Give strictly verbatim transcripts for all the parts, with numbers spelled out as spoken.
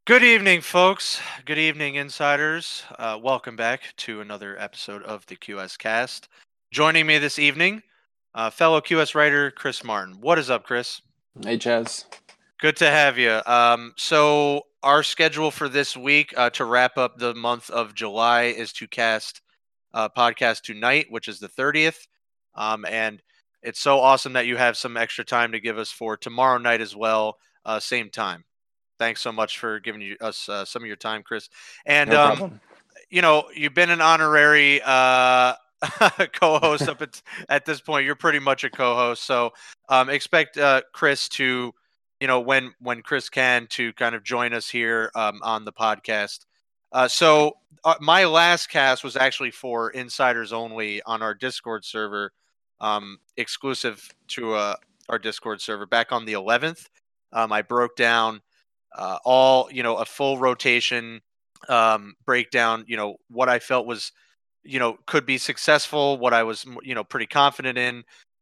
Good evening, folks. Good evening, insiders. Uh, welcome back to another episode of the Q S Cast. Joining me this evening, uh, fellow Q S writer Chris Martin. What is up, Chris? Hey, Chaz. Good to have you. Um, so, our schedule for this week uh, to wrap up the month of July is to cast uh, podcast tonight, which is the thirtieth. Um, and it's so awesome that you have some extra time to give us for tomorrow night as well, uh, same time. Thanks so much for giving you, us uh, some of your time, Chris. And No um, problem. you know, you've been an honorary uh, co-host up at, at this point. You're pretty much a co-host, so um, expect uh, Chris to, you know, when when Chris can to kind of join us here um, on the podcast. Uh, so uh, my last cast was actually for insiders only on our Discord server, um, exclusive to uh, our Discord server. Back on the eleventh, um, I broke down uh, all you know a full rotation um, breakdown. You know what I felt was you know could be successful, what I was you know pretty confident in.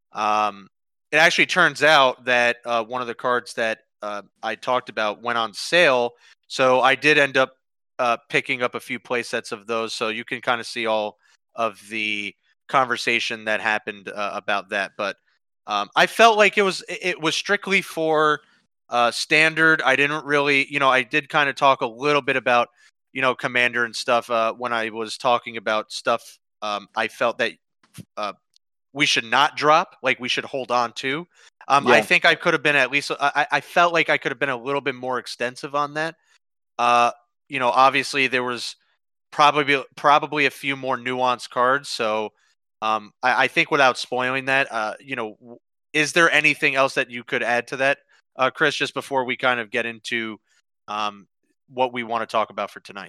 Um, it actually turns out that uh, one of the cards that uh, I talked about went on sale, so I did end up uh, picking up a few play sets of those. So you can kind of see all of the conversation that happened uh, about that. But um, I felt like it was it was strictly for uh, standard. I didn't really, you know, I did kind of talk a little bit about, you know, Commander and stuff uh, when I was talking about stuff. Um, I felt that uh, we should not drop, like we should hold on to. Um, I Yeah. think I could have been at least. I, I felt like I could have been a little bit more extensive on that. Uh, you know, obviously there was probably probably a few more nuanced cards. So um, I, I think without spoiling that, uh, you know, w- is there anything else that you could add to that, uh, Chris? Just before we kind of get into um, what we want to talk about for tonight.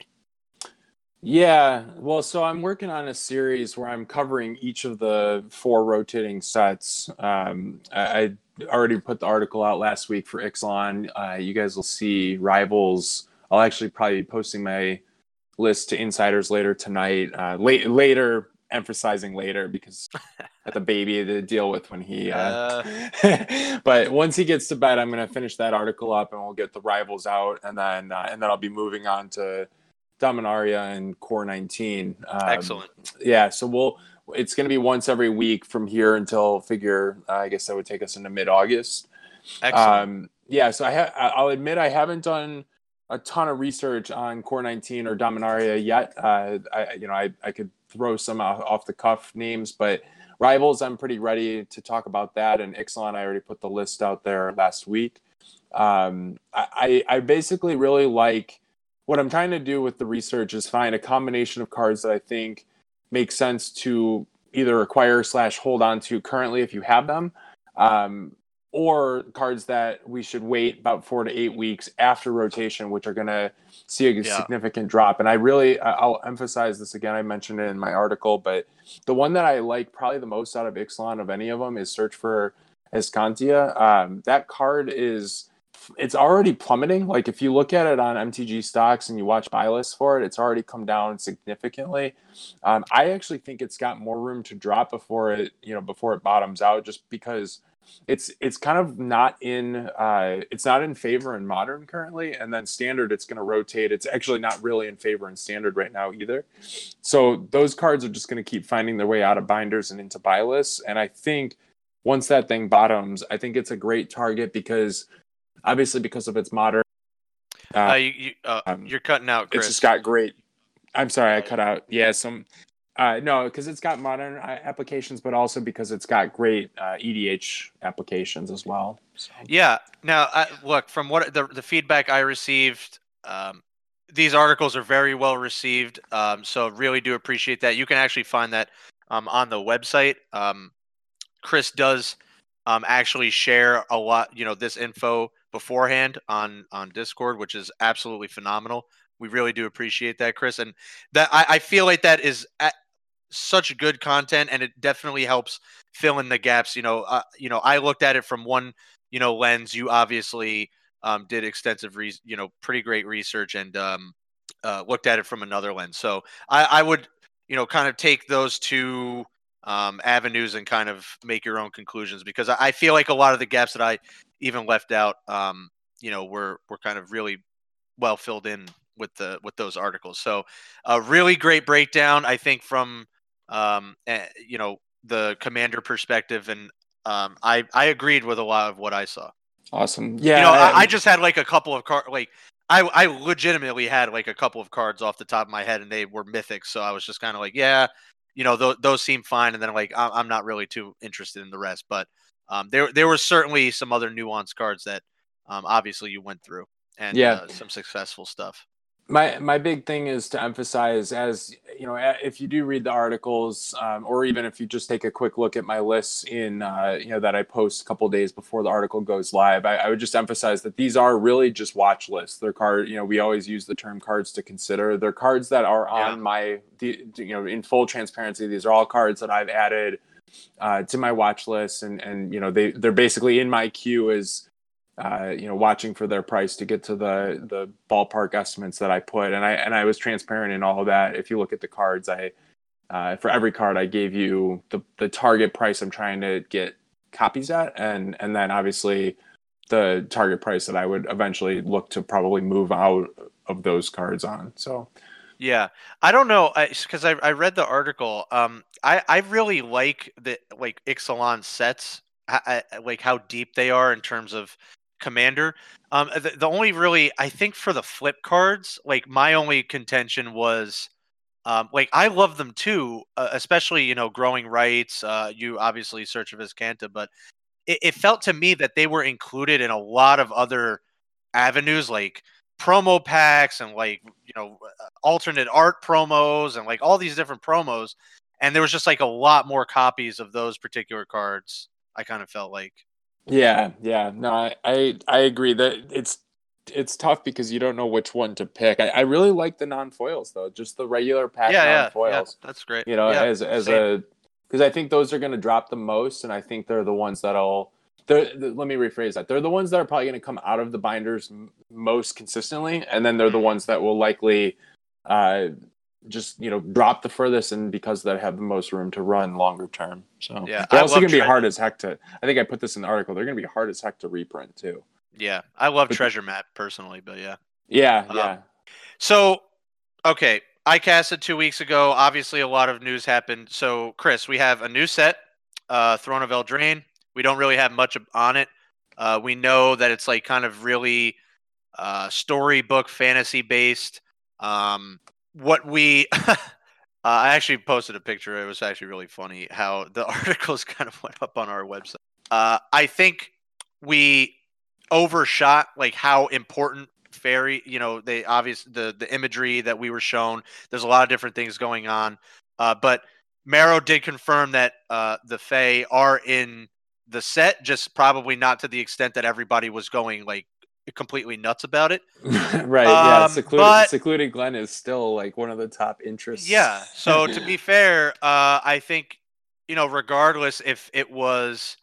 Yeah. Well, so I'm working on a series where I'm covering each of the four rotating sets. Um, I, I already put the article out last week for Ixalan. Uh, you guys will see Rivals. I'll actually probably be posting my list to insiders later tonight. Uh, late, later, emphasizing later because at the baby to deal with when he. Uh... Uh, but once he gets to bed, I'm going to finish that article up and we'll get the Rivals out, and then uh, and then I'll be moving on to Dominaria and Core nineteen. Um, excellent. yeah, so we'll. It's going to be once every week from here until figure. Uh, I guess that would take us into mid August. Excellent. Um, yeah, so I ha- I'll admit I haven't done a ton of research on Core nineteen or Dominaria yet. Uh, I you know I, I could throw some off, off the cuff names, but Rivals I'm pretty ready to talk about that. And Ixalan I already put the list out there last week. Um, I I basically really like what I'm trying to do with the research is find a combination of cards that I think make sense to either acquire slash hold on to currently if you have them, um, or cards that we should wait about four to eight weeks after rotation, which are going to see a Yeah. significant drop. And I really, I'll emphasize this again. I mentioned it in my article, but the one that I like probably the most out of Ixalan of any of them is Search for Escantia. Um, that card is it's already plummeting. Like if you look at it on M T G stocks and you watch buy lists for it, it's already come down significantly. Um, I actually think it's got more room to drop before it, you know, before it bottoms out, just because it's it's kind of not in uh, it's not in favor in modern currently, and then standard it's going to rotate. It's actually not really in favor in standard right now either. So those cards are just going to keep finding their way out of binders and into buy lists. And I think once that thing bottoms, I think it's a great target because obviously because of its modern. Uh, Uh, you, you, uh, um, you're cutting out, it's just Chris. got great. I'm sorry, I Uh, cut out. Yeah, some. Uh, no, because it's got modern uh, applications, but also because it's got great uh, E D H applications as well. So. Yeah. Now, I, look, from what the the feedback I received, um, these articles are very well received. Um, so really do appreciate that. You can actually find that um, on the website. Um, Chris does um, actually share a lot, you know, this info beforehand on on Discord, which is absolutely phenomenal. We really do appreciate that, Chris, and that I, I feel like that is at such good content, and it definitely helps fill in the gaps. You know, uh, you know, I looked at it from one, you know, lens. You obviously um, did extensive, re- you know, pretty great research, and um, uh, looked at it from another lens. So I, I would, you know, kind of take those two um, avenues and kind of make your own conclusions because I, I feel like a lot of the gaps that I even left out, um, you know, were were kind of really well filled in with the with those articles. So a really great breakdown, I think, from um, uh, you know the Commander perspective, and um, I I agreed with a lot of what I saw. Awesome. You Yeah. know, I, I, I just had like a couple of cards, like I I legitimately had like a couple of cards off the top of my head, and they were mythics. So I was just kind of like, yeah, you know, th- those seem fine, and then like I'm, I'm not really too interested in the rest. But um, there there were certainly some other nuanced cards that um, obviously you went through, and yeah. uh, some successful stuff. my my big thing is to emphasize, as you know, if you do read the articles, um, or even if you just take a quick look at my lists in uh, you know that I post a couple days before the article goes live, I, I would just emphasize that these are really just watch lists. They're card, you know, we always use the term cards to consider. They're cards that are on Yeah. my, the, you know, in full transparency, these are all cards that I've added uh, to my watch list, and and you know they they're basically in my queue as uh, you know, watching for their price to get to the the ballpark estimates that I put, and I and I was transparent in all of that. If you look at the cards, I uh, for every card I gave you the the target price I'm trying to get copies at, and and then obviously the target price that I would eventually look to probably move out of those cards on. So Yeah, I don't know, because I, I read the article. Um, I I really like the like Ixalan sets, I, I, like how deep they are in terms of Commander. Um, the, the only really I think for the flip cards, like my only contention was, um, like I love them too, uh, especially you know growing rights. Uh, you obviously Search of Azcanta, but it, it felt to me that they were included in a lot of other avenues, like promo packs and like you know alternate art promos and like all these different promos, and there was just like a lot more copies of those particular cards. I kind of felt like, yeah, yeah, no, I I, I agree that it's it's tough because you don't know which one to pick. I, I really like the non foils though, just the regular pack yeah, non yeah, yeah, foils. that's great. You know, Yeah, as as same. a because I think those are going to drop the most, and I think they're the ones that'll. They're, the, let me rephrase that. They're the ones that are probably going to come out of the binders m- most consistently, and then they're the Mhm. ones that will likely uh, just you know drop the furthest, and because they have the most room to run longer term. So Yeah, they're I also love going to be hard treasure. as heck to. I think I put this in the article. They're going to be hard as heck to reprint too. Yeah, I love But treasure map personally, but yeah. yeah, Um, yeah, so okay, I casted two weeks ago. Obviously, a lot of news happened. So, Chris, we have a new set, uh, Throne of Eldraine. We don't really have much on it. Uh, we know that it's like kind of really uh, storybook fantasy based. Um, what we, uh, I actually posted a picture. It was actually really funny how the articles kind of went up on our website. Uh, I think we overshot like how important fairy, you know, they obvious the the imagery that we were shown. There's a lot of different things going on, uh, but Marrow did confirm that uh, the Fae are in the set, just probably not to the extent that everybody was going like completely nuts about it. right. Yeah, Um, secluded but secluded Glen is still like one of the top interests. yeah, so to be fair, uh, I think you know, regardless if it was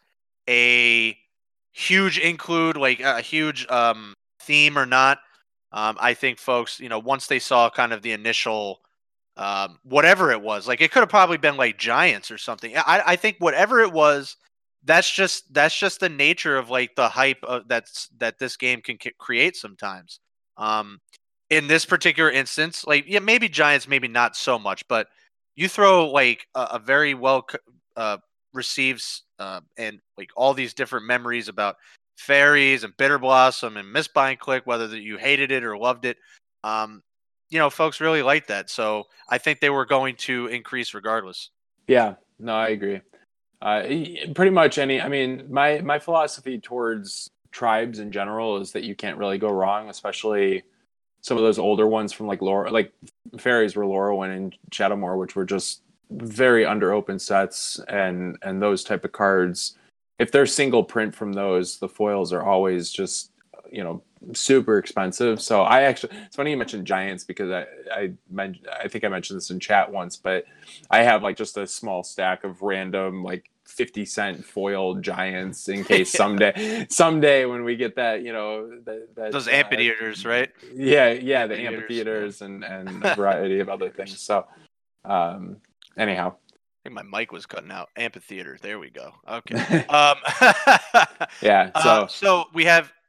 a huge include, like a huge um, theme or not, um, I think folks, you know, once they saw kind of the initial um, whatever it was, like it could have probably been like Giants or something. I, I think whatever it was, that's just that's just the nature of like the hype of that's that this game can c- create sometimes. Um, in this particular instance, like yeah, maybe Giants, maybe not so much, but you throw like a, a very well c- uh, receives uh, and like all these different memories about fairies and Bitter Blossom and Miss Bind Click, whether that you hated it or loved it. Um, you know, folks really like that. So I think they were going to increase regardless. Yeah, no, I agree. Uh, e- pretty much any. I mean, my my philosophy towards tribes in general is that you can't really go wrong, especially some of those older ones from like Laura, like fairies were Lorwyn and Shadowmoor, which were just very under open sets, and and those type of cards. If they're single print from those, the foils are always just you know super expensive. So I actually, it's funny you mentioned Giants because I I mentioned I think I mentioned this in chat once, but I have like just a small stack of random like fifty cent foil Giants in case Yeah. someday someday when we get that you know that Those that uh, amphitheaters, right? yeah, yeah, the Amphitheaters. Yeah. amphitheaters and and a variety of other things. So, um, anyhow, I think my mic was cutting out. Amphitheater. There we go. Okay. Um, yeah. uh, So so we have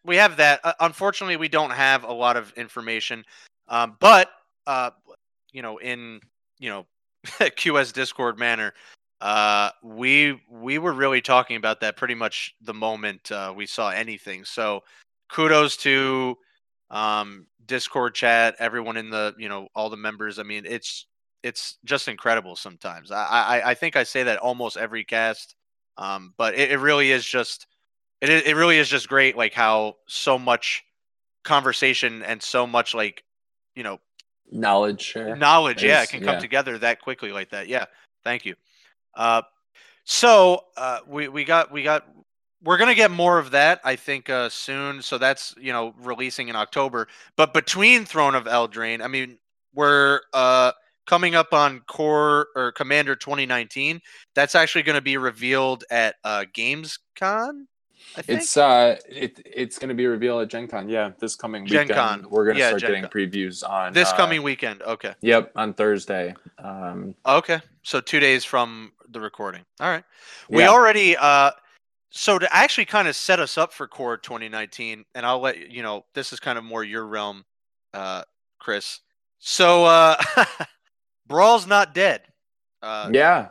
we have that. Uh, unfortunately, we don't have a lot of information, um, but uh, you know, in you know Q S Discord manner, uh, we we were really talking about that pretty much the moment uh, we saw anything. So kudos to um, Discord chat, everyone in the you know all the members. I mean, it's it's just incredible sometimes. I I, I think I say that almost every cast, um, but it, it really is just it i- it really is just great, like how so much conversation and so much like you know Knowledge share knowledge, yeah, it is can come yeah. together that quickly like that. Yeah, thank you. Uh, so uh, we we got we got we're gonna get more of that, I think, uh, soon. So that's you know releasing in October. But between Throne of Eldraine, I mean, we're uh, coming up on Core or Commander twenty nineteen. That's actually going to be revealed at uh, GamesCon, I think. It's uh, it it's going to be revealed at Gen Con. Yeah, this coming Gen Con, weekend we're going to yeah, start Gen getting Con. previews on. This Uh, coming weekend. Okay. yep, on Thursday. Um, Okay. So two days from the recording. All right. We yeah, already uh so to actually kind of set us up for Core twenty nineteen, and I'll let you know this is kind of more your realm, uh, Chris. So uh Brawl's not dead. Uh yeah.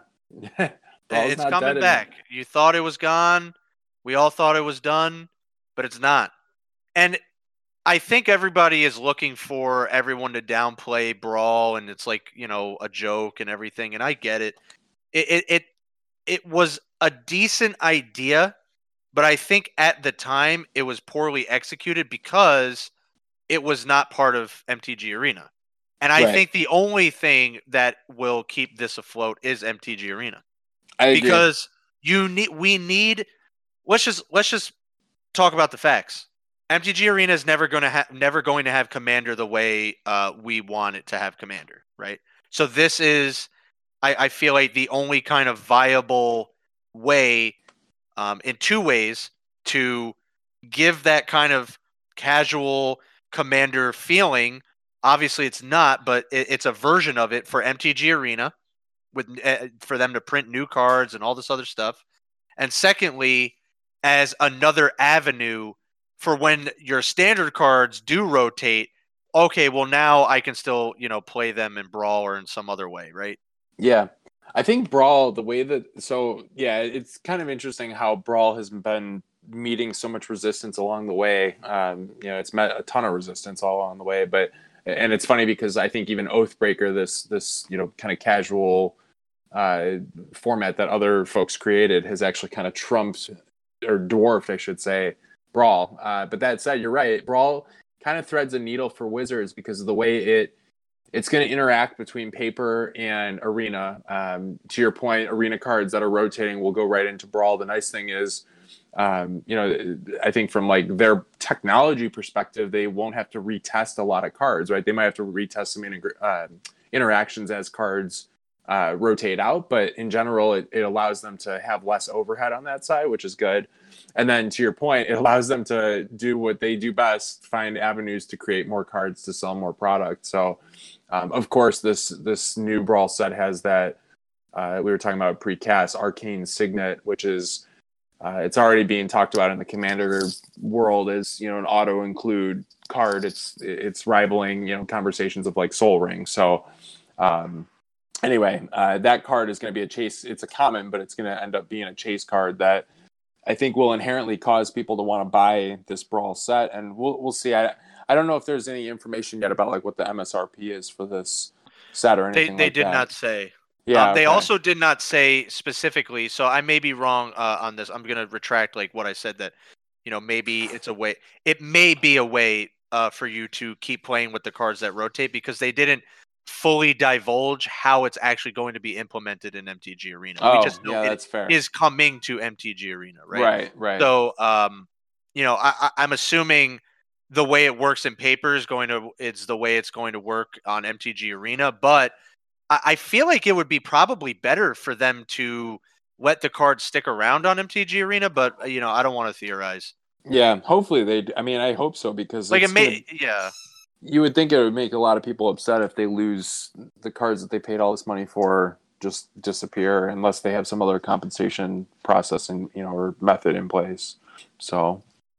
i- Brawl's it's not coming dead, and back. You thought it was gone. We all thought it was done, but it's not. And I think everybody is looking for everyone to downplay Brawl, and it's like, you know, a joke and everything, and I get it. It it it, it was a decent idea, but I think at the time it was poorly executed because it was not part of M T G Arena. And I right. think the only thing that will keep this afloat is M T G Arena. I agree. Because you need we need let's just let's just talk about the facts. M T G Arena is never going to have never going to have Commander the way uh, we want it to have Commander, right? So this is, I, I feel like, the only kind of viable way, um, in two ways, to give that kind of casual Commander feeling. Obviously, it's not, but it, it's a version of it for M T G Arena with uh, for them to print new cards and all this other stuff. And secondly, as another avenue for when your standard cards do rotate, okay, well now I can still, you know, play them in Brawl or in some other way, right? Yeah. I think Brawl, the way that, so yeah, it's kind of interesting how Brawl has been meeting so much resistance along the way. Um, you know, it's met a ton of resistance all along the way, but, and it's funny because I think even Oathbreaker, this, this, you know, kind of casual uh, format that other folks created has actually kind of trumped or dwarfed, I should say, Brawl. Uh, but that said, you're right. Brawl kind of threads a needle for Wizards because of the way it, it's going to interact between paper and arena. Um, to your point, arena cards that are rotating will go right into Brawl. The nice thing is, um, you know, I think from like their technology perspective, they won't have to retest a lot of cards, right? They might have to retest some integ- uh, interactions as cards uh, rotate out, but in general, it, it allows them to have less overhead on that side, which is good. And then to your point, it allows them to do what they do best, find avenues to create more cards to sell more product. So, um, of course, this this new Brawl set has that uh, we were talking about precast Arcane Signet, which is uh, it's already being talked about in the Commander world as you know an auto include card. It's it's rivaling you know conversations of like Soul Ring. So um, anyway, uh, that card is going to be a chase. It's a common, but it's going to end up being a chase card that I think will inherently cause people to want to buy this Brawl set, and we'll we'll see. I I don't know if there's any information yet about like what the M S R P is for this set or They anything they like did that. not say. Um, Yeah. they Okay. also did not say specifically, so I may be wrong uh, on this. I'm gonna retract like what I said, that you know maybe it's a way. It may be a way uh, for you to keep playing with the cards that rotate, because they didn't fully divulge how it's actually going to be implemented in M T G Arena. We Oh, just know yeah, it that's fair. is coming to M T G Arena, right? Right. Right. So, um, you know, I, I, I'm assuming the way it works in paper is going to it's the way it's going to work on M T G Arena, but I, I feel like it would be probably better for them to let the cards stick around on M T G Arena, but uh, you know, I don't want to theorize. Yeah. Hopefully they. I mean, I hope so because Like it it's gonna. may, yeah, You would think it would make a lot of people upset if they lose the cards that they paid all this money for just disappear unless they have some other compensation process and you know or method in place. So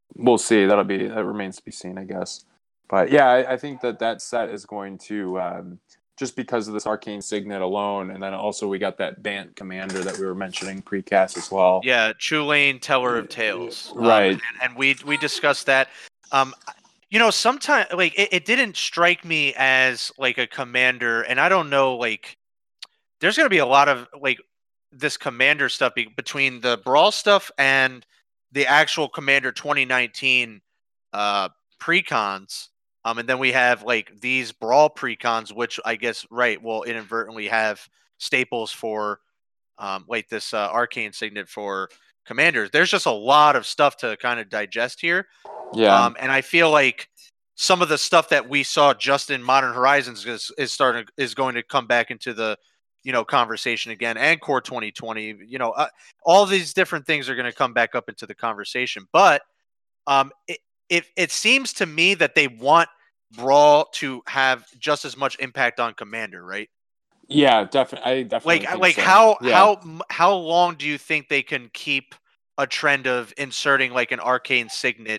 we'll see. That'll be that remains to be seen, I guess. But yeah, I, I think that that set is going to um, just because of this Arcane Signet alone, and then also we got that Bant Commander that we were mentioning precast as well. Yeah, Chulane, Teller of Tales. Right. Um, and, and we we discussed that. Um, you know, sometimes like it, it didn't strike me as like a commander, and I don't know, like there's going to be a lot of like this commander stuff be, between the brawl stuff and the actual Commander twenty nineteen uh, precons. Um, and then we have like these brawl precons, which I guess right will inadvertently have staples for um, like this uh, arcane signet for commanders. There's just a lot of stuff to kind of digest here. Yeah. Um, and I feel like some of the stuff that we saw just in Modern Horizons is, is starting is going to come back into the you know conversation again, and Core twenty twenty. You know, uh, all these different things are going to come back up into the conversation. But um, it, it it seems to me that they want Brawl to have just as much impact on Commander, right? Yeah, definitely. I definitely like think like so. how yeah. how how long do you think they can keep a trend of inserting like an arcane signet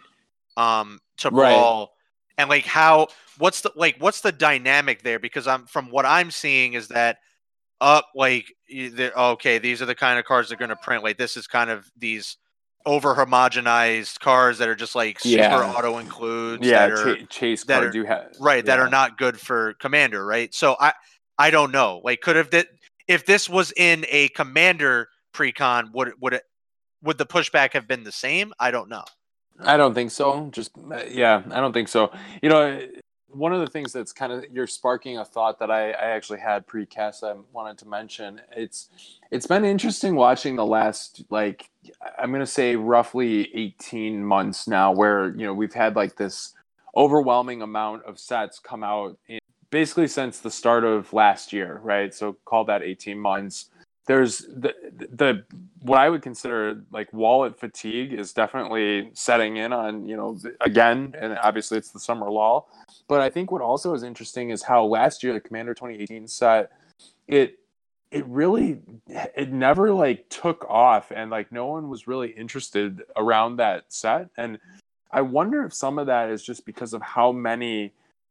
um to Right. Brawl, and like how what's the like what's the dynamic there? Because I'm from what I'm seeing is that up like okay, these are the kind of cards they're going to print. Like this is kind of these over homogenized cards that are just like super Yeah. auto includes Yeah, that are ch- chase that cards are you have right that yeah. are not good for Commander, right? So I I don't know. Like could have that if this was in a Commander precon, would would it would the pushback have been the same? I don't know. I don't think so. Just yeah, I don't think so. You know, one of the things that's kind of you're sparking a thought that I, I actually had precast I wanted to mention. It's it's been interesting watching the last like I'm gonna say roughly eighteen months now, where you know we've had like this overwhelming amount of sets come out in, basically since the start of last year, right? So call that eighteen months. There's the the what I would consider like wallet fatigue is definitely setting in on, you know, again, and obviously it's the summer lull. But I think what also is interesting is how last year the Commander twenty eighteen set it it really it never like took off, and like no one was really interested around that set. And I wonder if some of that is just because of how many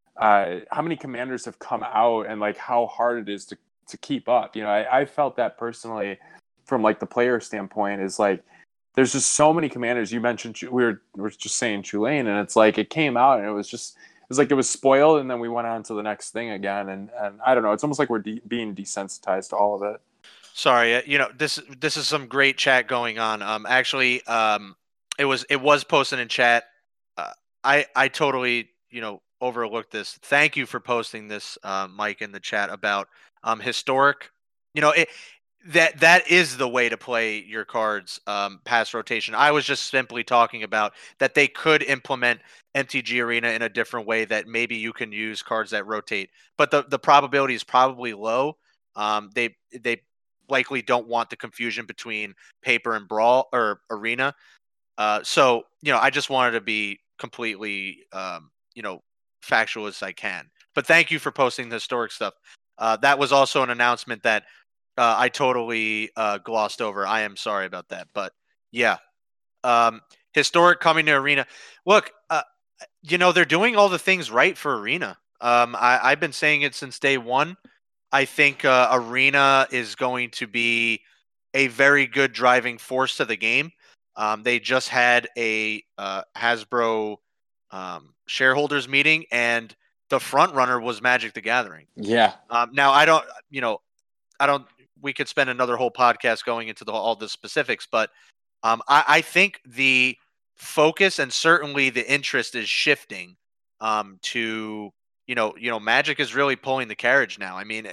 uh how many commanders have come out and like how hard it is to to keep up. You know, I, I felt that personally from like the player standpoint is like there's just so many commanders. You mentioned we were we were just saying Chulane, and it's like it came out and it was just it was like it was spoiled, and then we went on to the next thing again, and and I don't know. It's almost like we're de- being desensitized to all of it. Sorry, uh, you know this this is some great chat going on. Um, actually, um, it was it was posted in chat. Uh, I I totally you know overlooked this. Thank you for posting this, uh, Mike, in the chat about um historic. You know it that that is the way to play your cards um, past rotation. I was just simply talking about that they could implement M T G Arena in a different way that maybe you can use cards that rotate, but the the probability is probably low. Um, they they likely don't want the confusion between paper and brawl or arena. Uh, so you know, I just wanted to be completely um, you know factual as I can. But thank you for posting the historic stuff. Uh, that was also an announcement that uh, I totally uh, glossed over. I am sorry about that, but yeah, um, historic coming to arena. Look, uh, you know they're doing all the things right for arena. Um, I, I've been saying it since day one. I think uh, Arena is going to be a very good driving force to the game. Um, they just had a uh, Hasbro um, shareholders meeting, and the front runner was Magic the Gathering. Yeah. Um, now I don't, you know, I don't. We could spend another whole podcast going into the, all the specifics, but um, I, I think the focus and certainly the interest is shifting um, to you know, you know, Magic is really pulling the carriage now. I mean,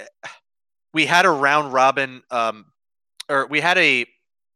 we had a round robin, um, or we had a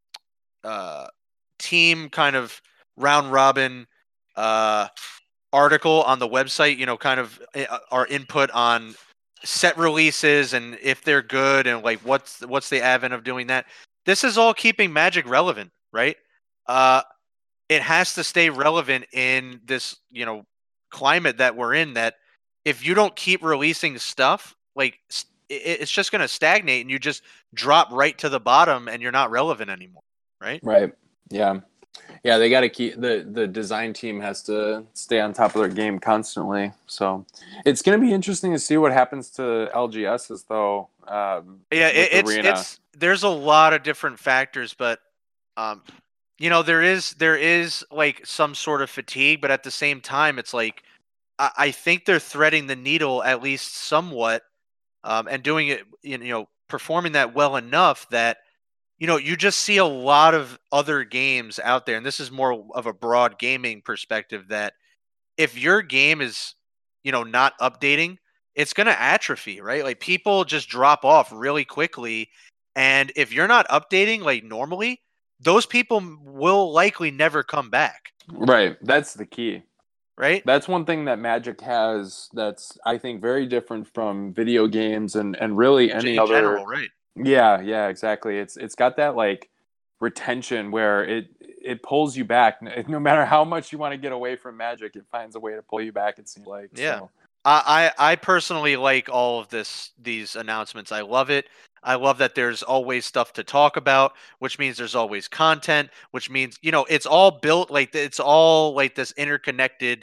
uh, team kind of round robin uh, article on the website. You know, kind of uh, our input on set releases and if they're good and like what's what's the advent of doing that. This is all keeping Magic relevant, right? Uh, it has to stay relevant in this, you know, climate that we're in. That if you don't keep releasing stuff, like it's just going to stagnate and you just drop right to the bottom and you're not relevant anymore, right? Right. Yeah. Yeah, they got to keep the the design team has to stay on top of their game constantly. So it's going to be interesting to see what happens to L G S's though. Um, Yeah, it, with it's Arena. it's there's a lot of different factors, but um, you know, there is there is like some sort of fatigue, but at the same time, it's like I, I think they're threading the needle at least somewhat, um, and doing it, you know, performing that well enough that you know you just see a lot of other games out there, and this is more of a broad gaming perspective that if your game is, you know, not updating, it's going to atrophy, right? Like people just drop off really quickly. And if you're not updating like normally, those people m- will likely never come back, Right, that's the key. right? That's one thing that Magic has that's I think very different from video games and and really J- any In other. general, right? Yeah, yeah, exactly. It's it's got that like retention where it it pulls you back. No no matter how much you want to get away from Magic, it finds a way to pull you back. It seems like Yeah. so. I, I I personally like all of this these announcements. I love it. I love that there's always stuff to talk about, which means there's always content, which means, you know, it's all built like it's all like this interconnected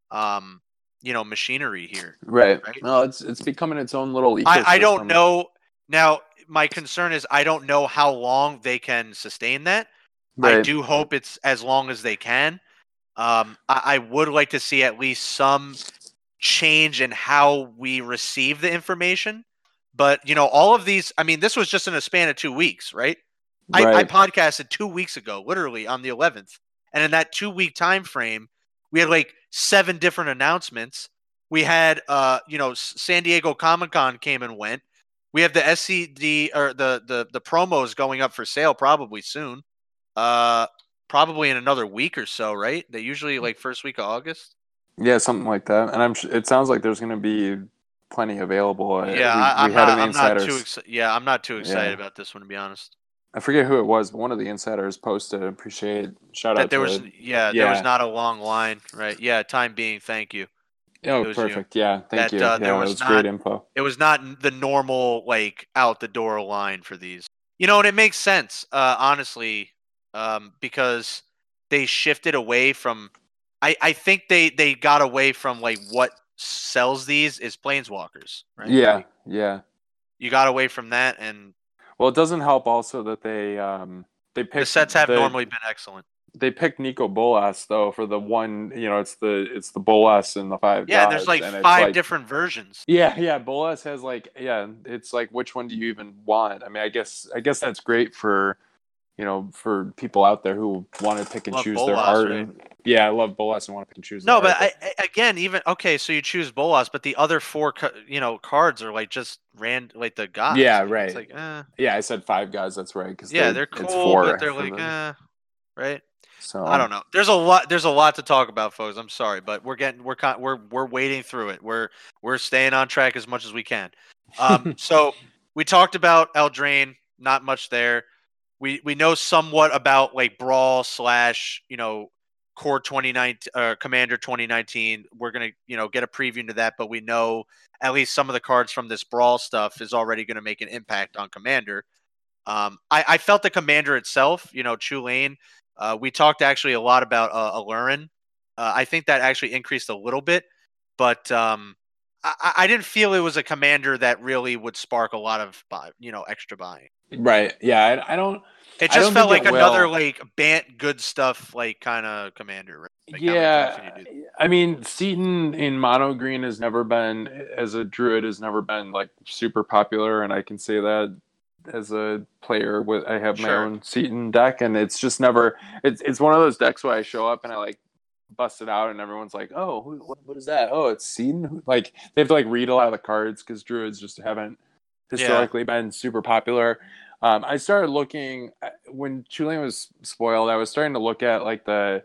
um, you know, machinery here, Right. right? Well, it's it's becoming its own little I I don't ecosystem. know now. My concern is I don't know how long they can sustain that. I Right. do hope it's as long as they can. Um, I, I would like to see at least some change in how we receive the information. But you know, all of these. I mean, this was just in a span of two weeks, right? I, I Right. podcasted two weeks ago, literally on the eleventh, and in that two week time frame, we had like seven different announcements. We had, uh, you know, San Diego Comic Con came and went. We have the S C D or the the the promos going up for sale probably soon. Uh, probably in another week or so, right? They usually like first week of August. Yeah, something like that. And I'm su- it sounds like there's going to be plenty available. Uh, Yeah, we I, we I'm had not. an I'm not too insiders. excited. Yeah, I'm not too excited Yeah. about this one to be honest. I forget who it was, but one of the insiders posted. Appreciate shout That out there was, to yeah, there was yeah. not a long line, right? Yeah, time being, thank you. Oh, It was you. perfect. Yeah, thank That you. uh, there Yeah, that was was great not. info. It was not n- the normal like out the door line for these. You know, and it makes sense, uh, honestly, um, because they shifted away from. I I think they they got away from like what sells these is planeswalkers, right? Yeah, Like yeah. you got away from that, and Well, it doesn't help also that they um they the picked sets have the normally been excellent. they picked Nico Bolas though for the one, you know, it's the it's the Bolas and the five Yeah, and there's gods like and it's five like different versions. yeah, yeah, Bolas has like yeah, it's like which one do you even want? I mean, I guess I guess that's great for you know, for people out there who want to pick and Love choose their Bolas, art. right? And yeah, I love Bolas and want to pick and choose their No, but art. But I, I again, even okay, so you choose Bolas, but the other four, ca- you know, cards are like just ran like the gods. yeah, Like it's right. like, eh, Yeah, I said five guys. That's right because yeah, they they're it's cool, but four they're for like, the eh, right? I so don't know. There's a lot. There's a lot to talk about, folks. I'm sorry, but we're getting, we're con- we're we're wading through it. We're we're staying on track as much as we can. Um, so we talked about Eldraine. Not much there. We we know somewhat about like Brawl slash you know Core twenty nineteen uh, Commander twenty nineteen. We're gonna you know get a preview into that, but we know at least some of the cards from this Brawl stuff is already going to make an impact on Commander. Um, I, I felt the Commander itself, you know, Chulane. Uh, we talked actually a lot about uh, Alurin. Uh, I think that actually increased a little bit, but um, I, I didn't feel it was a commander that really would spark a lot of buy, you know, extra buying. right. Yeah, I, I don't. It I just don't felt think like it another will. like Bant good stuff like kind of commander. Right? Like how many times Yeah, can you do that? I mean, Seaton in mono green has never been as a druid has never been like super popular, and I can say that as a player. With I have my Sure. own Seaton deck, and it's just never. It's it's one of those decks where I show up and I like bust it out, and everyone's like, "Oh, who, what, what is that? Oh, it's Seaton." Like they have to like read a lot of the cards because druids just haven't Yeah. historically been super popular. Um, I started looking when Chulane was spoiled. I was starting to look at like the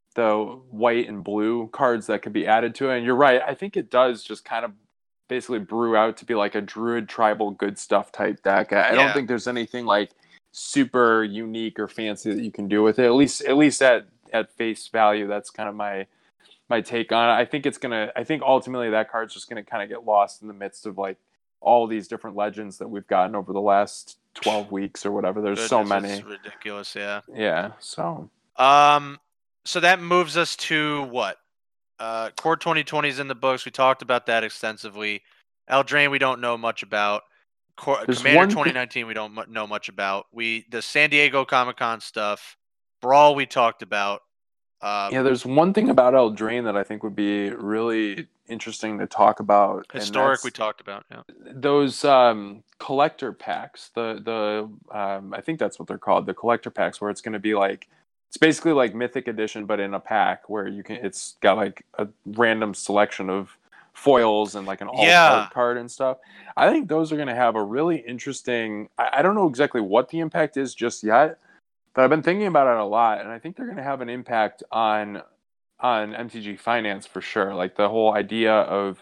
the white and blue cards that could be added to it. And you're right. I think it does just kind of basically brew out to be like a druid tribal good stuff type deck. I don't Yeah. think there's anything like super unique or fancy that you can do with it. At least at least at at face value, that's kind of my my take on it. I think it's gonna I think ultimately that card's just gonna kind of get lost in the midst of like all these different legends that we've gotten over the last twelve weeks or whatever. There's so Goodness, it's many. ridiculous. Yeah. Yeah. So Um, so that moves us to what? Uh, Core twenty twenty is in the books. We talked about that extensively. Eldraine, we don't know much about. Core, There's Commander one thing. twenty nineteen, we don't mu- know much about. We the San Diego Comic Con stuff, Brawl, we talked about. Uh, Yeah, there's one thing about Eldraine that I think would be really interesting to talk about, and Historic, we that's talked about. Yeah. those um, collector packs. The the um, I think that's what they're called, the collector packs, where it's going to be like it's basically like Mythic Edition, but in a pack where you can. It's got like a random selection of foils and like an alt Yeah. art card and stuff. I think those are going to have a really interesting. I, I don't know exactly what the impact is just yet, but I've been thinking about it a lot, and I think they're going to have an impact on on M T G Finance for sure. Like the whole idea of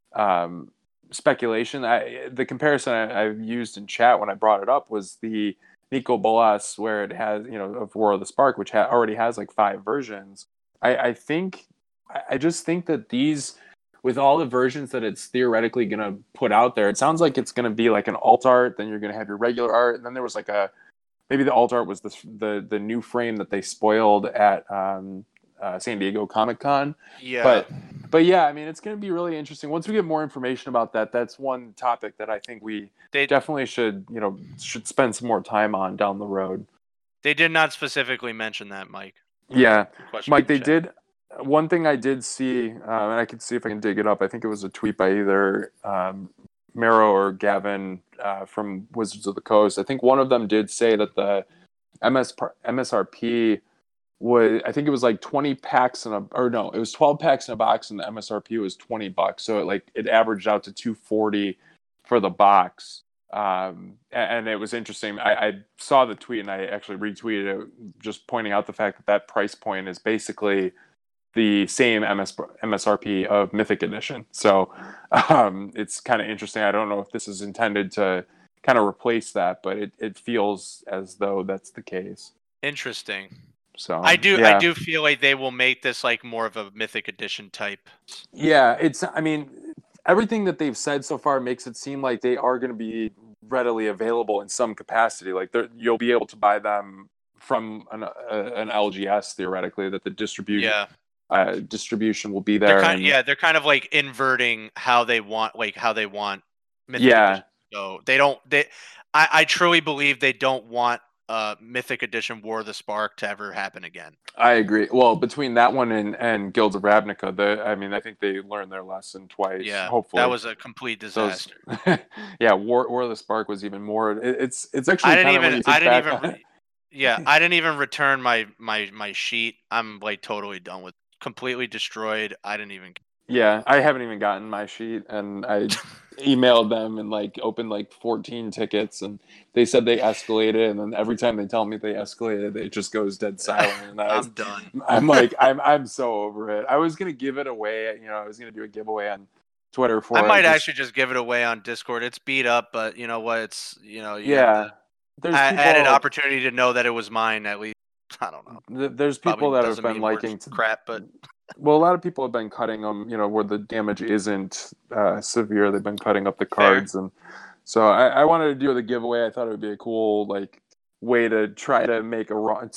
um, speculation. I, the comparison I, I've used in chat when I brought it up was the Nicol Bolas, where it has, you know, of War of the Spark, which ha- already has like five versions. I, I think, I just think that these, with all the versions that it's theoretically going to put out there, it sounds like it's going to be like an alt art, then you're going to have your regular art, and then there was like a, maybe the alt art was the the, the new frame that they spoiled at um, uh, San Diego Comic Con. Yeah. But but yeah, I mean, it's going to be really interesting once we get more information about that. That's one topic that I think we They definitely should you know should spend some more time on down the road. they did not specifically mention that, Mike. Yeah, Question Mike, from they chat. did. One thing I did see, um, and I can see if I can dig it up. I think it was a tweet by either um, Mero or Gavin uh, from Wizards of the Coast. I think one of them did say that the M S M S R P was, I think it was like twenty packs in a, or no, it was twelve packs in a box, and the M S R P was twenty bucks. So it like it averaged out to two forty for the box. Um, and, and it was interesting. I, I saw the tweet and I actually retweeted it, just pointing out the fact that that price point is basically the same M S, M S R P of Mythic Edition. So um, it's kind of interesting. I don't know if this is intended to kind of replace that, but it, it feels as though that's the case. Interesting. So I do yeah. I do feel like they will make this like more of a Mythic Edition type. Yeah, it's, I mean, everything that they've said so far makes it seem like they are going to be readily available in some capacity. Like you'll be able to buy them from an, uh, an L G S theoretically, that the distribution Yeah. uh, distribution will be They're there. kind and, yeah, they're kind of like inverting how they want like how they want Mythic yeah, Edition to go. They don't they I, I truly believe they don't want uh Mythic Edition War of the Spark to ever happen again. I agree. Well, between that one and, and Guilds of Ravnica, the I mean, I think they learned their lesson twice. Yeah, hopefully that was a complete disaster. Those, yeah, War, War of the Spark was even more. It, it's it's actually I didn't kind of when even you think I didn't back even on it. re- yeah, I didn't even return my my my sheet. I'm like totally done with completely destroyed. I didn't even Yeah, I haven't even gotten my sheet, and I emailed them and like opened like fourteen tickets, and they said they escalated, and then every time they tell me they escalated, it just goes dead silent. And I was, I'm done. I'm like, I'm I'm so over it. I was gonna give it away, you know, I was gonna do a giveaway on Twitter for I it. might just, actually just give it away on Discord. It's beat up, but you know what? It's you know you yeah. have There's the people, added opportunity to know that it was mine at least. I don't know. th- there's people Probably that have doesn't been mean we're liking to, crap, but well, a lot of people have been cutting them, you know, where the damage isn't uh, severe. They've been cutting up the fair. cards, and so I, I wanted to do the giveaway. I thought it would be a cool like way to try to make a wrong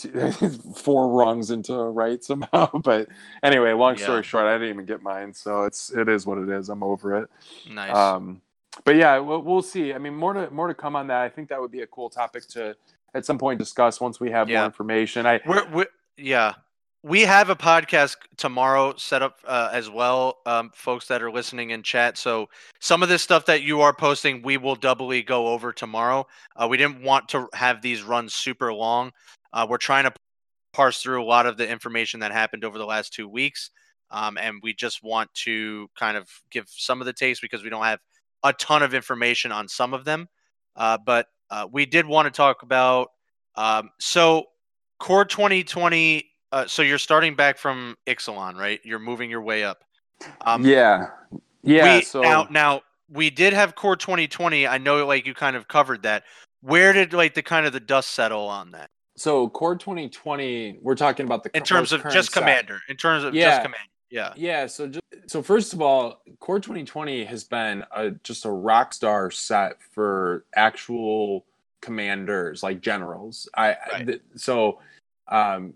four wrongs into a right somehow. But anyway, long story Yeah. short, I didn't even get mine, so it's it is what it is. I'm over it. Nice. Um, but yeah, we'll, we'll see. I mean, more to more to come on that. I think that would be a cool topic to at some point discuss once we have Yeah. more information. I We're, we're yeah. We have a podcast tomorrow set up uh, as well, um, folks that are listening in chat. So some of this stuff that you are posting, we will doubly go over tomorrow. Uh, we didn't want to have these runs super long. Uh, we're trying to parse through a lot of the information that happened over the last two weeks. Um, and we just want to kind of give some of the takes because we don't have a ton of information on some of them. Uh, but uh, we did want to talk about, um, so Core twenty twenty, uh, so you're starting back from Ixalan, right? You're moving your way up. Um, yeah, yeah. we, So now, now we did have Core twenty twenty. I know, like you kind of covered that. Where did like the kind of the dust settle on that? So Core twenty twenty, we're talking about the In terms of just set. Commander. In terms of yeah. just Commander. Yeah. Yeah. So just, so first of all, Core twenty twenty has been a, just a rock star set for actual commanders, like generals. I Right. th- so um,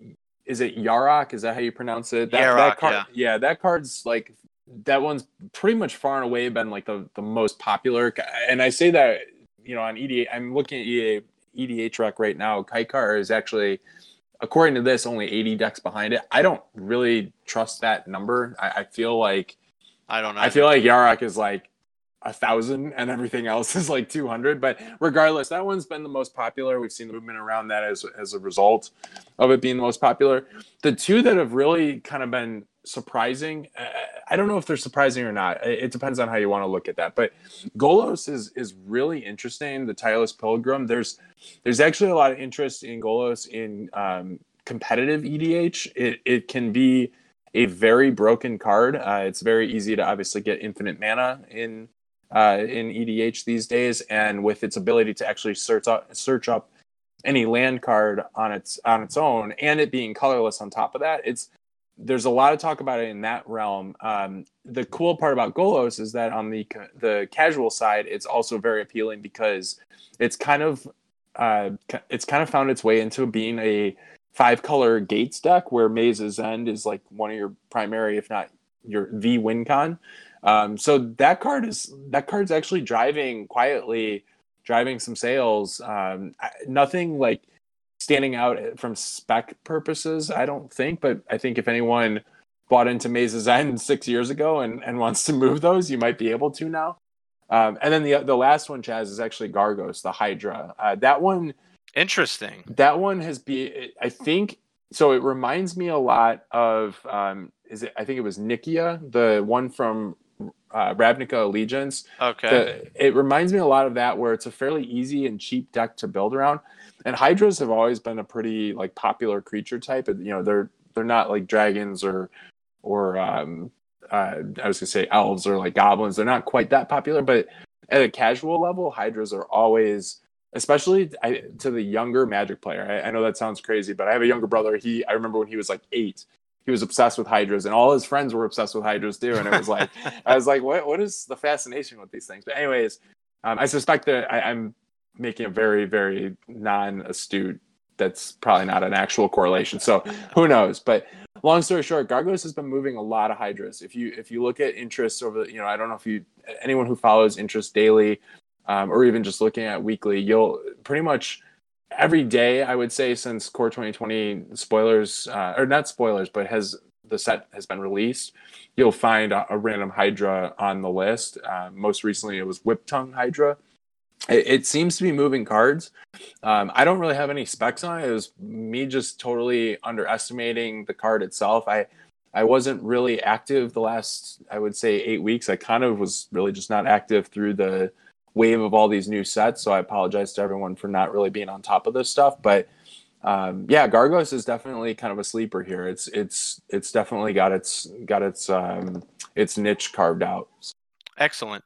is it Yarok? Is that how you pronounce it? That that Yarok, card, yeah. yeah, that card's like that one's pretty much far and away been like the the most popular. And I say that, you know, on E D A, I'm looking at E D H Rec right now. Kaikar is actually, according to this, only eighty decks behind it. I don't really trust that number. I, I feel like I don't I either. feel like Yarok is like a thousand and everything else is like two hundred. But regardless, that one's been the most popular. We've seen the movement around that as, as a result of it being the most popular. The two that have really kind of been surprising, uh, I don't know if they're surprising or not. It, it depends on how you want to look at that. But Golos is is really interesting. The Tireless Pilgrim. There's there's actually a lot of interest in Golos in um, competitive E D H. It it can be a very broken card. Uh, it's very easy to obviously get infinite mana in uh, in E D H these days, and with its ability to actually search up search up any land card on its on its own, and it being colorless on top of that, it's there's a lot of talk about it in that realm. Um, the cool part about Golos is that on the the casual side, it's also very appealing because it's kind of uh, it's kind of found its way into being a five color gates deck where Maze's End is like one of your primary, if not your the win con. Um, so that card is that card's actually driving quietly, driving some sales. Um, nothing like standing out from spec purposes, I don't think. But I think if anyone bought into Maze's End six years ago and, and wants to move those, you might be able to now. Um, and then the the last one, Chaz, is actually Gargos, the Hydra. Uh, that one, interesting. That one has been, I think. So it reminds me a lot of, um, is it? I think it was Nikia, the one from uh, Ravnica Allegiance. Okay. The, it reminds me a lot of that, where it's a fairly easy and cheap deck to build around. And Hydras have always been a pretty like popular creature type. You know, they're they're not like dragons or or um, uh, I was gonna say elves or like goblins. They're not quite that popular, but at a casual level, Hydras are always, especially I, to the younger Magic player. I, I know that sounds crazy, but I have a younger brother. He I remember when he was like eight. He was obsessed with Hydras, and all his friends were obsessed with Hydras too. And it was like, I was like, what, what is the fascination with these things? But anyways, um, I suspect that I, I'm making a very, very non-astute. That's probably not an actual correlation. So who knows? But long story short, Gargos has been moving a lot of Hydras. If you if you look at interest over, you know, I don't know if you anyone who follows interest daily, um, or even just looking at weekly, you'll pretty much every day, I would say, since Core twenty twenty spoilers, uh, or not spoilers, but has the set has been released, you'll find a, a random Hydra on the list. Uh, most recently, it was Whip Tongue Hydra. It, it seems to be moving cards. Um, I don't really have any specs on it. It was me just totally underestimating the card itself. I I wasn't really active the last, I would say, eight weeks. I kind of was really just not active through the wave of all these new sets, so I apologize to everyone for not really being on top of this stuff. But um, yeah, Gargos is definitely kind of a sleeper here. It's it's it's definitely got its got its um, its niche carved out. Excellent.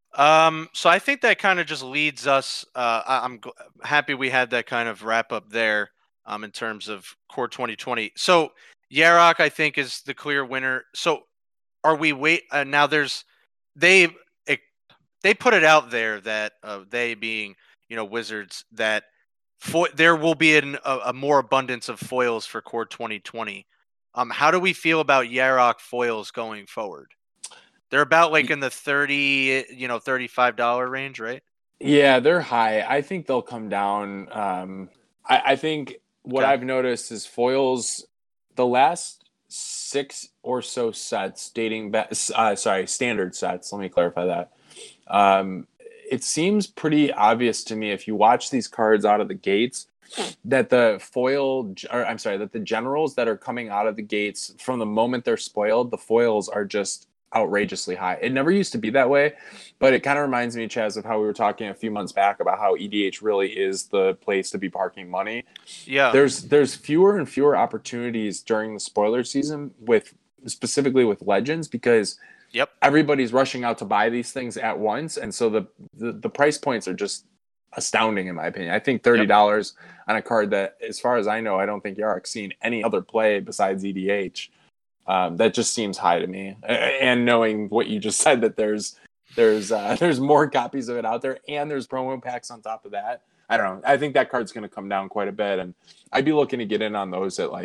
Um, so I think that kind of just leads us. Uh, I, I'm g- happy we had that kind of wrap up there um, in terms of Core twenty twenty. So Yarok, I think, is the clear winner. So are we wait uh, now? There's they it, they put it out there that uh, they being you know Wizards that fo- there will be an, a, a more abundance of foils for Core twenty twenty. Um, how do we feel about Yarok foils going forward? They're about like in the thirty, you know, thirty-five dollar range, right? Yeah, they're high. I think they'll come down. Um, I, I think what Okay. I've noticed is foils, the last six or so sets dating back, uh, sorry, standard sets. Let me clarify that. Um, it seems pretty obvious to me if you watch these cards out of the gates that the foil, or I'm sorry, that the generals that are coming out of the gates from the moment they're spoiled, the foils are just outrageously high. It never used to be that way, but it kind of reminds me, Chaz, of how we were talking a few months back about how E D H really is the place to be parking money. Yeah. There's there's fewer and fewer opportunities during the spoiler season with specifically with Legends because Yep. everybody's rushing out to buy these things at once, and so the the, the price points are just astounding in my opinion. I think thirty dollars yep. on a card that, as far as I know, I don't think Yarok's seen any other play besides E D H. Um, that just seems high to me. And knowing what you just said, that there's there's uh, there's more copies of it out there, and there's promo packs on top of that. I don't know. I think that card's going to come down quite a bit, and I'd be looking to get in on those at like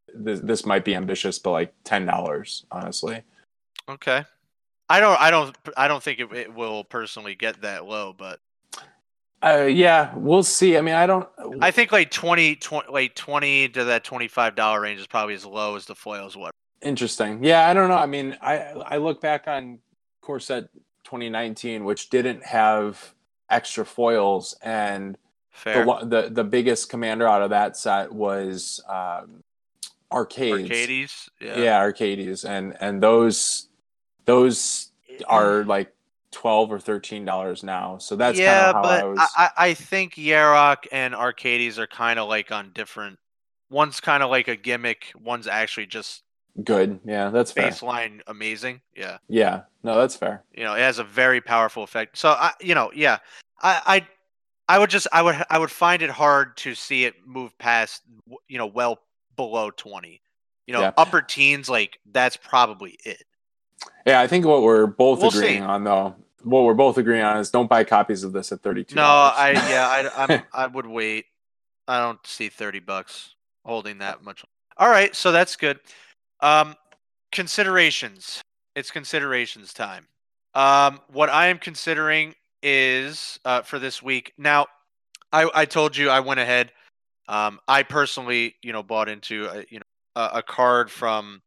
this, this might be ambitious, but like ten dollars, honestly. Okay. I don't I don't I don't think it, it will personally get that low, but Uh, yeah, we'll see. I mean, I don't. I think like twenty, twenty like twenty to that twenty-five dollars range is probably as low as the foils would. Interesting. Yeah, I don't know. I mean, I I look back on Core Set twenty nineteen, which didn't have extra foils, and Fair. the the the biggest commander out of that set was um, Arcades. Arcades, yeah. Yeah, Arcades, and and those those are like twelve or thirteen dollars now. So that's yeah, kind of how but I was. I, I think Yarok and Arcades are kind of like on different. One's kind of like a gimmick. One's actually just Good. Yeah, that's fair. baseline amazing. Yeah. Yeah. No, that's fair. You know, it has a very powerful effect. So I, you know, yeah, I, I, I would just, I would, I would find it hard to see it move past, you know, well below twenty. You know, Yeah. upper teens, like that's probably it. Yeah, I think what we're both We'll agreeing see. on, though, what we're both agreeing on is don't buy copies of this at thirty-two No, dollars. I, yeah, I, I'm, I would wait. I don't see thirty bucks holding that much. All right, so that's good. Um, considerations. It's considerations time. Um, what I am considering is uh, for this week. Now, I, I told you I went ahead. Um, I personally, you know, bought into a, you know a, a card from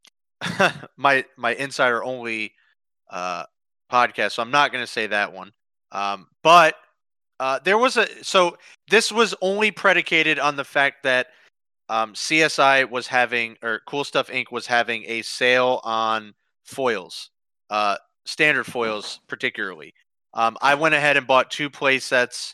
my my insider only uh, podcast. So I'm not going to say that one. Um, but uh, there was a so this was only predicated on the fact that um, C S I was having or Cool Stuff Incorporated was having a sale on foils, uh, standard foils particularly. Um, I went ahead and bought two play sets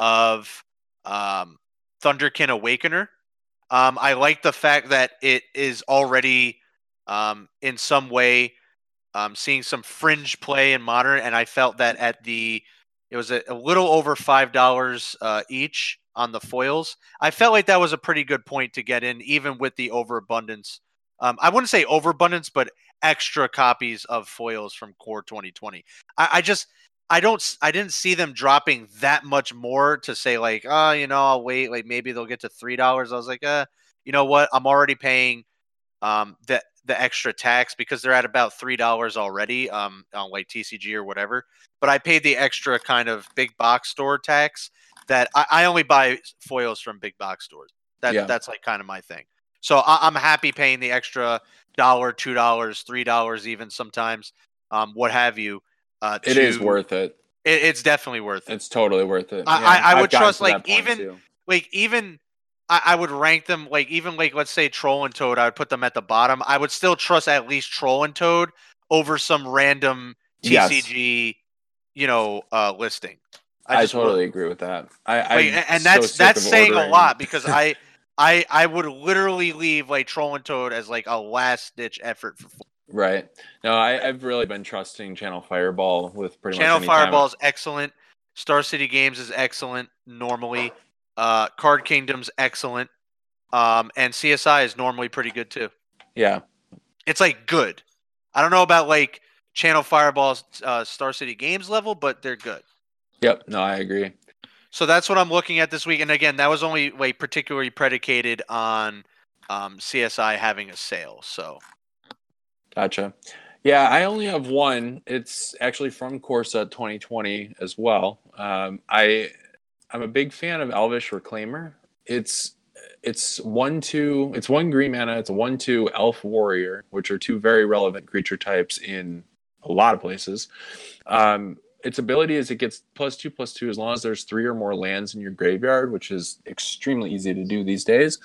of um, Thunderkin Awakener. Um, I like the fact that it is already um, in some way um, seeing some fringe play in Modern, and I felt that at the it was a, a little over five dollars uh, each on the foils. I felt like that was a pretty good point to get in, even with the overabundance. Um, I wouldn't say overabundance, but extra copies of foils from Core twenty twenty. I, I just I don't I didn't see them dropping that much more to say like, oh, you know, I'll wait. Like maybe they'll get to three dollars. I was like, uh, you know what? I'm already paying um the the extra tax because they're at about three dollars already um on like T C G or whatever. But I paid the extra kind of big box store tax that I, I only buy foils from big box stores. That Yeah. that's like kind of my thing. So I, I'm happy paying the extra dollar, two dollars, three dollars, even sometimes, um, what have you. Uh, It to, is worth it. it. It's definitely worth it. It's totally worth it. I, Yeah, I, I I've would gotten trust to that like point, even too. like even I, I would rank them like even like let's say Troll and Toad. I would put them at the bottom. I would still trust at least Troll and Toad over some random T C G, Yes. you know, uh, listing. I, just totally would. agree with that. I, Like, I'm and and so that's sick that's of saying a ordering- lot because I I I would literally leave like Troll and Toad as like a last ditch effort for Right. No, I, I've really been trusting Channel Fireball with pretty Channel much any time. Fireball is excellent. Star City Games is excellent normally. Uh, Card Kingdom's excellent. Um, and C S I is normally pretty good too. Yeah. It's like good. I don't know about like Channel Fireball's uh, Star City Games level, but they're good. Yep. No, I agree. So that's what I'm looking at this week. And again, that was only like particularly predicated on um, C S I having a sale. So Gotcha. Yeah, I only have one. It's actually from Core Set twenty twenty as well. Um, I I'm a big fan of Elvish Reclaimer. It's it's one two. It's one green mana. It's a one two Elf Warrior, which are two very relevant creature types in a lot of places. Um, its ability is it gets plus two plus two as long as there's three or more lands in your graveyard, which is extremely easy to do these days.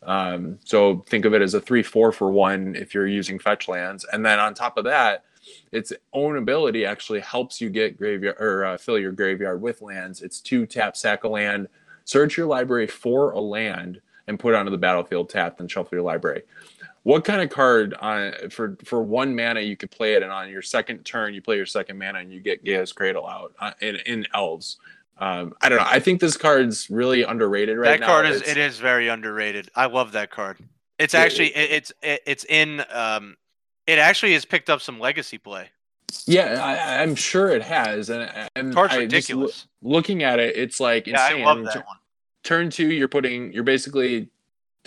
Um, so think of it as a three four for one if you're using fetch lands, and then on top of that, its own ability actually helps you get graveyard or uh, fill your graveyard with lands. It's two tap, sack a land, search your library for a land, and put it onto the battlefield tapped, and shuffle your library. What kind of card on for for one mana you could play it, and on your second turn you play your second mana and you get Gaia's Cradle out uh, in in Elves? Um, I don't know. I think this card's really underrated right that now. card is It's- it is very underrated. I love that card. It's It- actually it, it's it, it's in um it actually has picked up some legacy play. Yeah, I, I'm sure it has, and, and Card's I just loo- ridiculous. looking at it, it's like Yeah, insane. I love And that tu- one. Turn two, you're putting, you're basically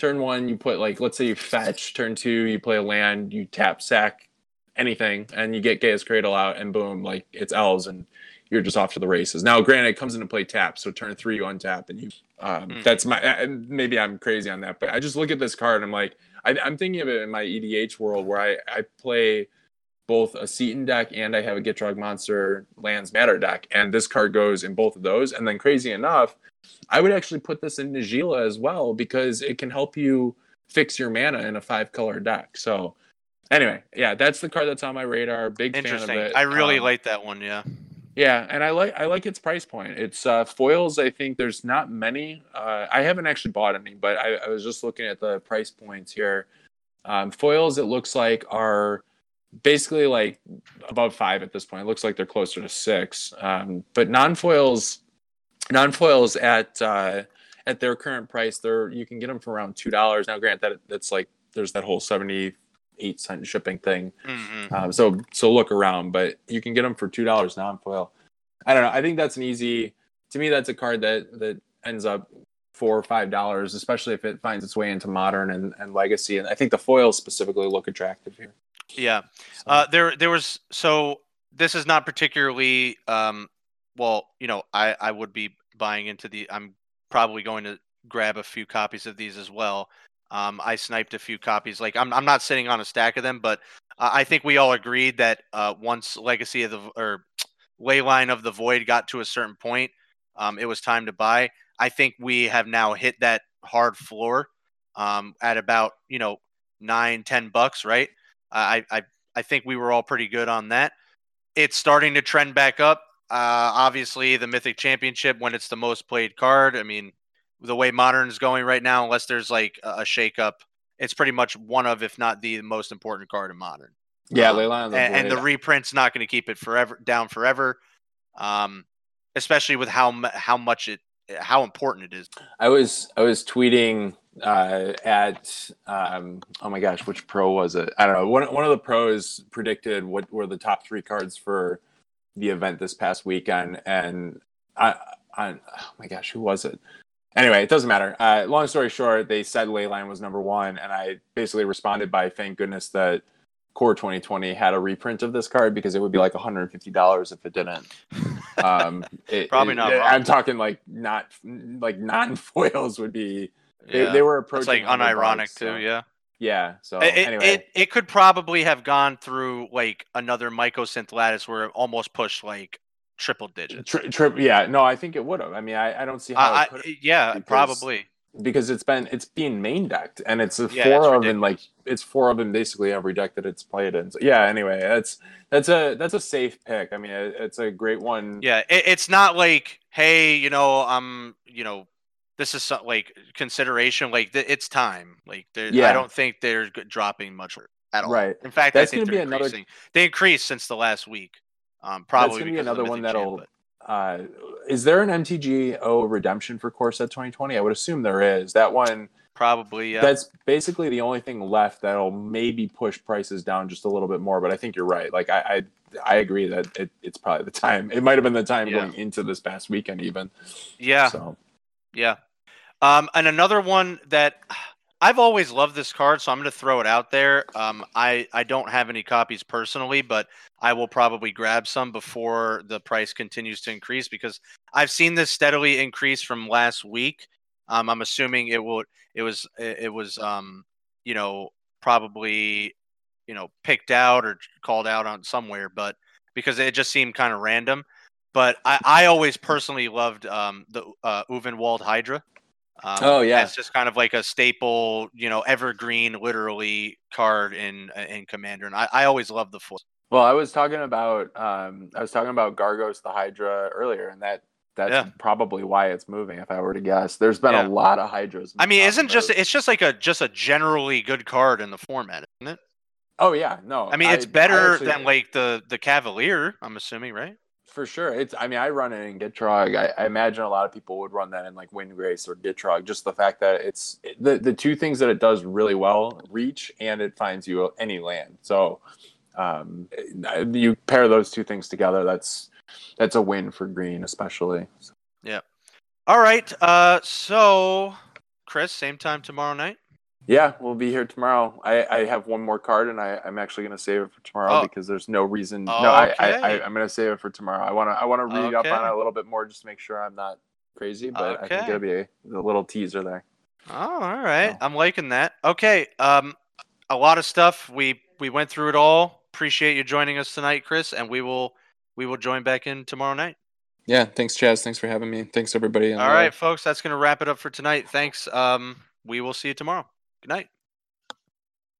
turn one, you put like, let's say you fetch. Turn two, you play a land, you tap, sack, anything, and you get Gaia's Cradle out, and boom, like it's elves, and you're just off to the races. Now, granted, it comes into play tap, so turn three, you untap, and you. Um, mm. That's my. Maybe I'm crazy on that, but I just look at this card, and I'm like, I, I'm thinking of it in my E D H world where I I play both a Seaton deck and I have a Gitrog Monster Lands Matter deck, and this card goes in both of those. And then, crazy enough, I would actually put this in Najeela as well because it can help you fix your mana in a five color deck. So. Anyway, yeah, that's the card that's on my radar. Big fan of it. I really um, like that one. Yeah. Yeah, and I like I like its price point. It's uh, foils. I think there's not many. Uh, I haven't actually bought any, but I, I was just looking at the price points here. Um, foils, it looks like, are basically like above five at this point. It looks like they're closer to six. Um, but non-foils, non-foils at uh, at their current price, they're you can get them for around two dollars. Now, grant that that's like there's that whole seventy. eight cent shipping thing. Mm-hmm. Um, so so look around, but you can get them for two dollars non-foil. I don't know. I think that's an easy. To me, that's a card that that ends up four or five dollars, especially if it finds its way into modern and, and legacy. And I think the foils specifically look attractive here. Yeah, so. uh, there there was so this is not particularly um, well. You know, I I would be buying into the. I'm probably going to grab a few copies of these as well. Um, I sniped a few copies. Like I'm, I'm not sitting on a stack of them, but uh, I think we all agreed that uh, once Legacy of the or Leyline of the Void got to a certain point, um, it was time to buy. I think we have now hit that hard floor um, at about you know nine, ten bucks, right? I, I, I think we were all pretty good on that. It's starting to trend back up. Uh, obviously, the Mythic Championship when it's the most played card. I mean. The way Modern is going right now, unless there's like a shakeup, it's pretty much one of, if not the most important card in Modern. Yeah, um, Leyline of the and, Void. and the reprint's not going to keep it forever down forever, um, especially with how how much it how important it is. I was I was tweeting uh, at um, oh my gosh, which pro was it? I don't know. One one of the pros predicted what were the top three cards for the event this past weekend, and I, I oh my gosh, who was it? Anyway, it doesn't matter. Uh, long story short, they said Leyline was number one, and I basically responded by thank goodness that Core twenty twenty had a reprint of this card because it would be like one hundred fifty dollars if it didn't. Um, it, Probably it, not. It, wrong. I'm talking like not like non foils would be. Yeah. They, they were approaching. It's like unironic bucks, too. so. Yeah. Yeah. So it, anyway, it it could probably have gone through like another Mycosynth Lattice where it almost pushed like. Triple digits. Tri- tri- yeah, no, I think it would have. I mean, I, I don't see how. Uh, it could I, yeah, because, probably because it's been it's being main decked, and it's a yeah, four of them. Like it's four of them basically every deck that it's played in. So, yeah. Anyway, that's that's a that's a safe pick. I mean, it, it's a great one. Yeah, it, it's not like hey, you know, um, you know, this is some, like consideration. Like th- it's time. Like yeah. I don't think they're dropping much at all. Right. In fact, that's I think gonna be increasing. another. They increased since the last week. Um, probably That's gonna be another one that'll. Champ, uh, is there an M T G O redemption for Core Set twenty twenty? I would assume there is. That one probably. Yeah. That's basically the only thing left that'll maybe push prices down just a little bit more. But I think you're right. Like I, I, I agree that it, it's probably the time. It might have been the time yeah. going into this past weekend, even. Yeah. So. Yeah. Um, and another one that. I've always loved this card, so I'm going to throw it out there. Um, I, I don't have any copies personally, but I will probably grab some before the price continues to increase because I've seen this steadily increase from last week. Um, I'm assuming it will. It was. It was. Um, you know, probably, you know, picked out or called out on somewhere, but because it just seemed kind of random. But I, I always personally loved um, the uh, Uvenwald Hydra. Um, oh yeah, it's just kind of like a staple, you know, evergreen, literally card in in Commander, and I, I always love the foil. Well, I was talking about um, I was talking about Gargos the Hydra earlier, and that that's yeah. probably why it's moving. If I were to guess, there's been yeah. a lot of Hydras. I mean, isn't just it's just like a just a generally good card in the format, isn't it? Oh yeah, no. I mean, it's I, better I actually, than like the the Cavalier. I'm assuming, right? For sure. It's. I mean, I run it in Gitrog. I, I imagine a lot of people would run that in like Windgrace or Gitrog. Just the fact that it's the the two things that it does really well: reach and it finds you any land. So um, you pair those two things together. That's that's a win for green, especially. Yeah. All right. Uh. So, Chris, same time tomorrow night. Yeah, we'll be here tomorrow. I, I have one more card, and I, I'm actually going to save it for tomorrow Oh, because there's no reason. No, I, I, I okay. I'm going to save it for tomorrow. I want to I want to read up on Okay. it a little bit more just to make sure I'm not crazy. But I think Okay. it'll be a, a little teaser there. Oh, all right. So, I'm liking that. Okay. Um, a lot of stuff. We we went through it all. Appreciate you joining us tonight, Chris, and we will we will join back in tomorrow night. yeah, thanks, Chaz. Thanks for having me. Thanks everybody on All the right, folks. That's gonna wrap it up for tonight. Thanks. Um, we will see you tomorrow. Good night.